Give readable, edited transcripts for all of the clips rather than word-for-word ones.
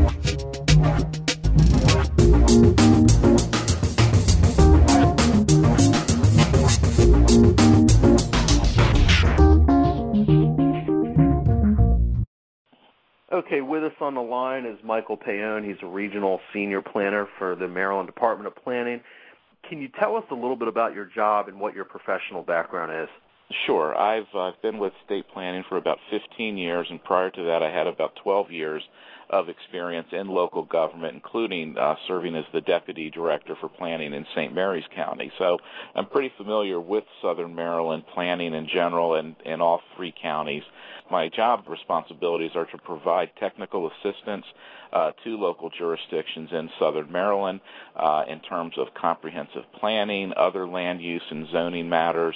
Okay, with us on the line is Michael Paone. He's a regional senior planner for the Maryland Department of Planning. Can you tell us a little bit about your job and what your professional background is? Sure. I've been with state planning for about 15 years, and prior to that I had about 12 years of experience in local government, including serving as the Deputy Director for Planning in St. Mary's County. So I'm pretty familiar with Southern Maryland planning in general and all three counties. My job responsibilities are to provide technical assistance to local jurisdictions in Southern Maryland in terms of comprehensive planning, other land use and zoning matters.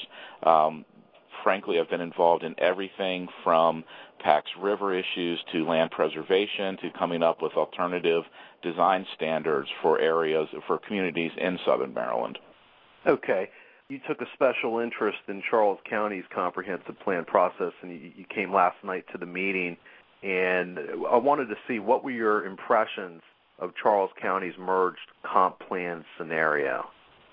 Frankly, I've been involved in everything from Pax River issues to land preservation to coming up with alternative design standards for areas, for communities in Southern Maryland. Okay. You took a special interest in Charles County's comprehensive plan process, and you came last night to the meeting, and I wanted to see what were your impressions of Charles County's merged comp plan scenario.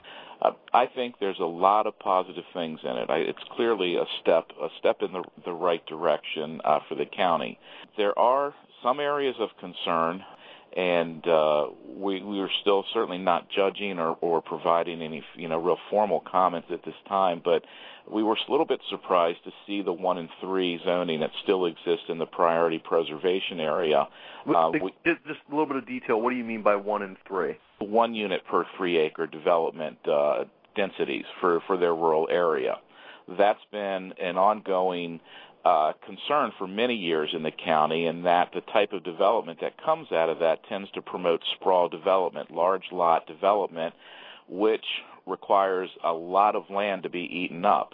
I think there's a lot of positive things in it. It's clearly a step in the right direction for the county. There are some areas of concern, and we are still certainly not judging or providing any real formal comments at this time, but we were a little bit surprised to see the 1 and 3 zoning that still exists in the priority preservation area. Just a little bit of detail. What do you mean by 1 and 3? 1 unit per 3-acre development densities for their rural area. That's been an ongoing concern for many years in the county, and that the type of development that comes out of that tends to promote sprawl development, large lot development, which requires a lot of land to be eaten up.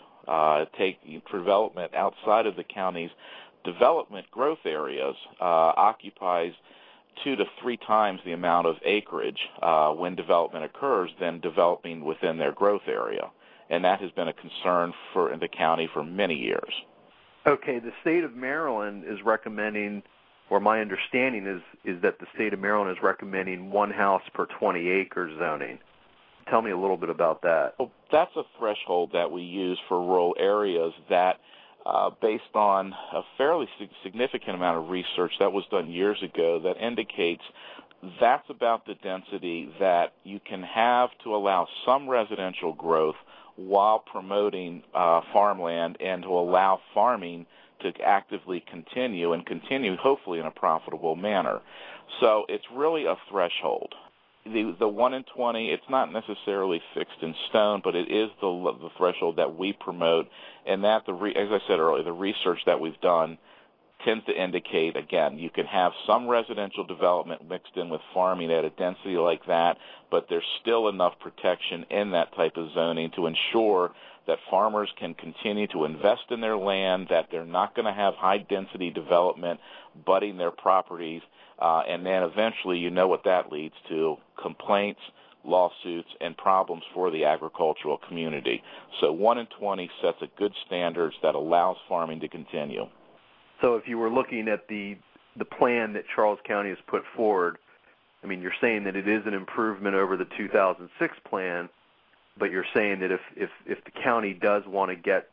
Development outside of the county's development growth areas occupies 2 to 3 times the amount of acreage when development occurs than developing within their growth area. And that has been a concern for the county for many years. Okay, the state of Maryland is recommending, or my understanding is that the state of Maryland is recommending 1 house per 20 acre zoning. Tell me a little bit about that. Well, that's a threshold that we use for rural areas that, based on a fairly significant amount of research that was done years ago, that indicates that's about the density that you can have to allow some residential growth while promoting farmland and to allow farming to actively continue hopefully in a profitable manner. So it's really a threshold. The 1 in 20, it's not necessarily fixed in stone, but it is the threshold that we promote, and that, as I said earlier, the research that we've done tends to indicate, again, you can have some residential development mixed in with farming at a density like that, but there's still enough protection in that type of zoning to ensure that farmers can continue to invest in their land, that they're not going to have high-density development budding their properties, and then eventually you know what that leads to, complaints, lawsuits, and problems for the agricultural community. So 1 in 20 sets a good standards that allows farming to continue. So if you were looking at the plan that Charles County has put forward, I mean, you're saying that it is an improvement over the 2006 plan, but you're saying that if the county does want to get,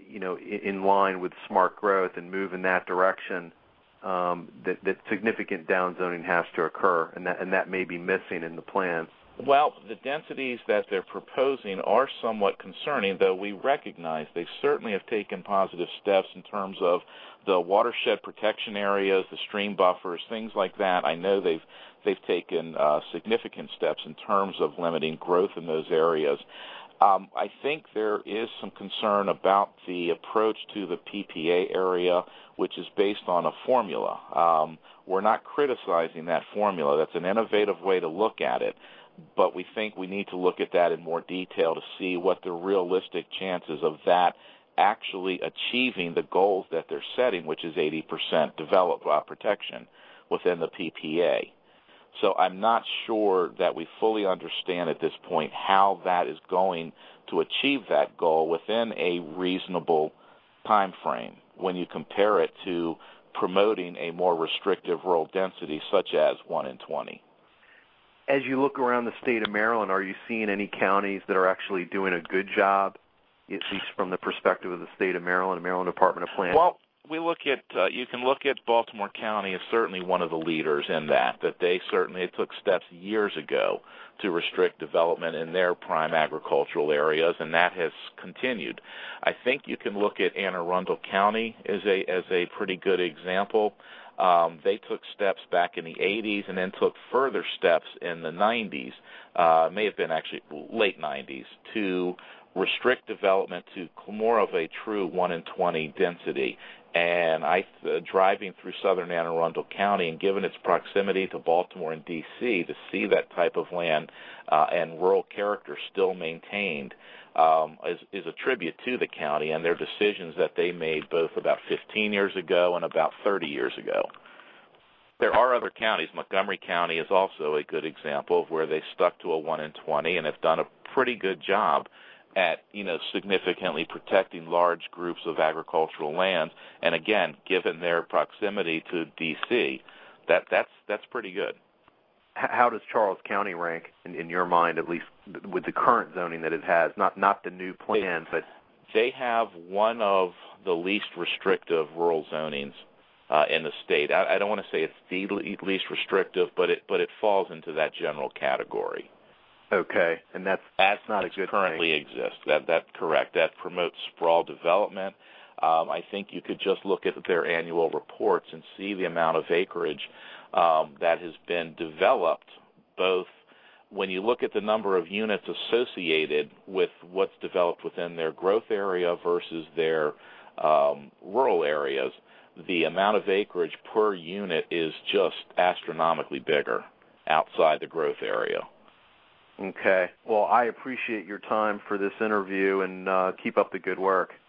in line with smart growth and move in that direction, that significant downzoning has to occur, and that may be missing in the plan. Well, the densities that they're proposing are somewhat concerning, though we recognize they certainly have taken positive steps in terms of the watershed protection areas, the stream buffers, things like that. I know they've taken significant steps in terms of limiting growth in those areas. I think there is some concern about the approach to the PPA area, which is based on a formula. We're not criticizing that formula. That's an innovative way to look at it. But we think we need to look at that in more detail to see what the realistic chances of that actually achieving the goals that they're setting, which is 80% protection within the PPA. So I'm not sure that we fully understand at this point how that is going to achieve that goal within a reasonable time frame when you compare it to promoting a more restrictive rural density such as 1 in 20. As you look around the state of Maryland, are you seeing any counties that are actually doing a good job, at least from the perspective of the state of Maryland, Maryland Department of Planning? Well, we look at you can look at Baltimore County as certainly one of the leaders in that they certainly took steps years ago to restrict development in their prime agricultural areas, and that has continued. I think you can look at Anne Arundel County as a pretty good example. They took steps back in the 80s and then took further steps in the 90s, may have been actually late 90s, to restrict development to more of a true 1 in 20 density. And driving through southern Anne Arundel County and given its proximity to Baltimore and D.C., to see that type of land and rural character still maintained is a tribute to the county and their decisions that they made both about 15 years ago and about 30 years ago. There are other counties. Montgomery County is also a good example of where they stuck to a 1 in 20 and have done a pretty good job at significantly protecting large groups of agricultural lands, and again, given their proximity to D.C., that's pretty good. How does Charles County rank in your mind, at least with the current zoning that it has? Not the new plan, but they have one of the least restrictive rural zonings in the state. I don't want to say it's the least restrictive, but it falls into that general category. Okay, and that's not a good currently thing. Exists. That's correct. That promotes sprawl development. I think you could just look at their annual reports and see the amount of acreage that has been developed, both when you look at the number of units associated with what's developed within their growth area versus their rural areas. The amount of acreage per unit is just astronomically bigger outside the growth area. Okay. Well, I appreciate your time for this interview, and keep up the good work.